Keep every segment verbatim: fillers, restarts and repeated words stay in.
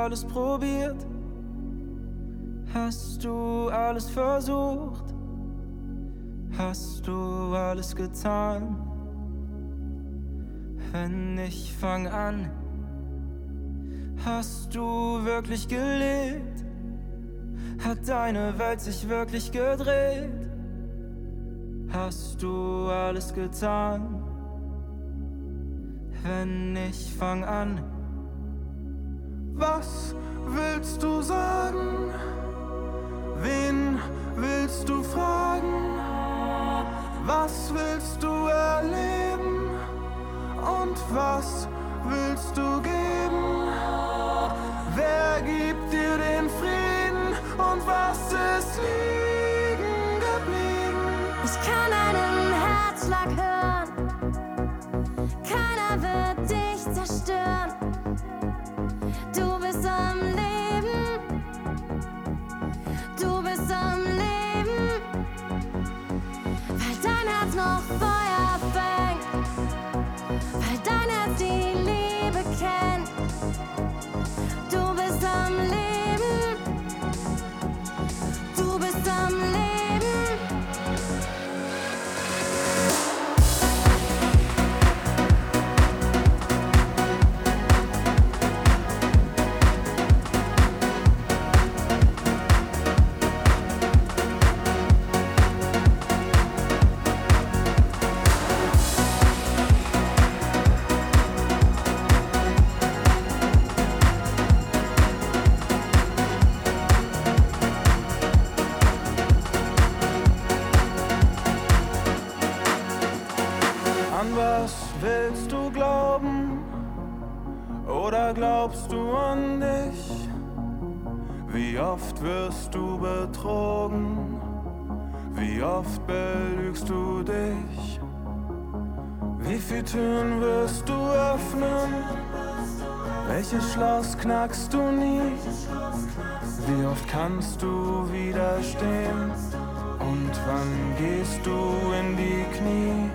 alles probiert? Hast du alles versucht? Hast du alles getan? Wenn ich fang an, hast du wirklich gelebt? Hat deine Welt sich wirklich gedreht? Hast du alles getan? Wenn ich fang an. Was willst du sagen? Wen willst du fragen? Was willst du erleben? Und was willst du geben? Wer gibt dir den Frieden? Und was ist liegen geblieben? Ich kann einen Herzschlag hören. Keiner wird dich zerstören. Du bist am Leben. Du bist am Leben. Weil dein Herz noch Feuer fängt. Weil dein Herz die Liebe kennt. Du bist am Leben. Du bist am Leben. An was willst du glauben? Oder glaubst du an dich? Wie oft wirst du betrogen? Wie oft belügst du dich? Wie viele Türen wirst du öffnen? Welches Schloss knackst du nie? Wie oft kannst du widerstehen? Und wann gehst du in die Knie?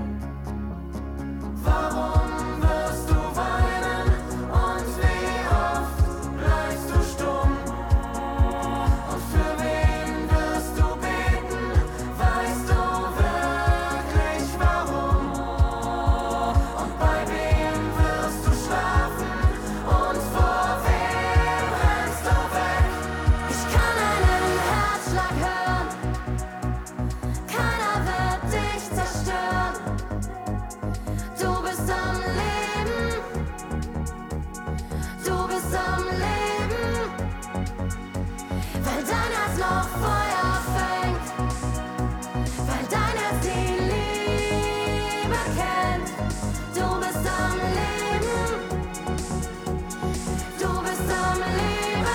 Warum wirst du weinen und wie oft bleibst du stumm? Und für wen wirst du beten? Weißt du wirklich warum? Und bei wem wirst du schlafen? Und vor wem rennst du weg? Ich kann einen Herzschlag hören. Keiner wird dich zerstören. Du bist am Leben. Du bist am Leben. Weil dein Herz noch Feuer fängt. Weil dein Herz die Liebe kennt. Du bist am Leben. Du bist am Leben.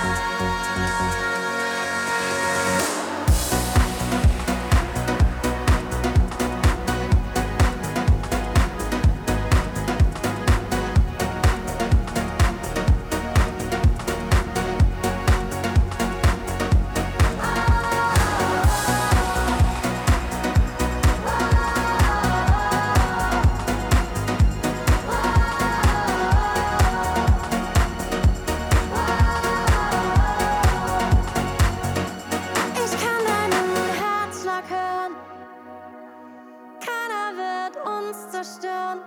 Ich kann deinen Herzschlag hören. Keiner wird uns zerstören.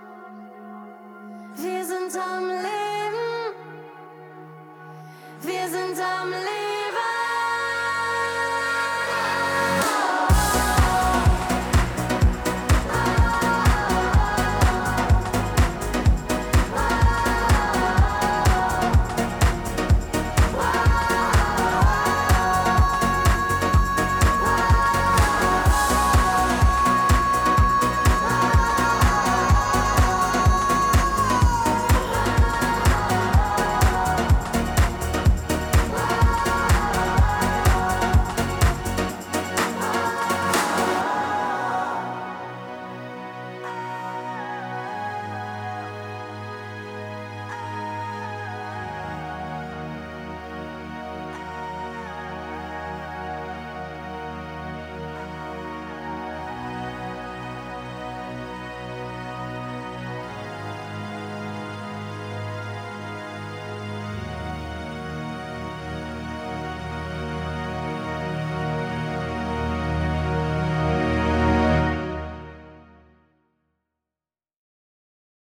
Wir sind am Leben. Wir sind am Leben.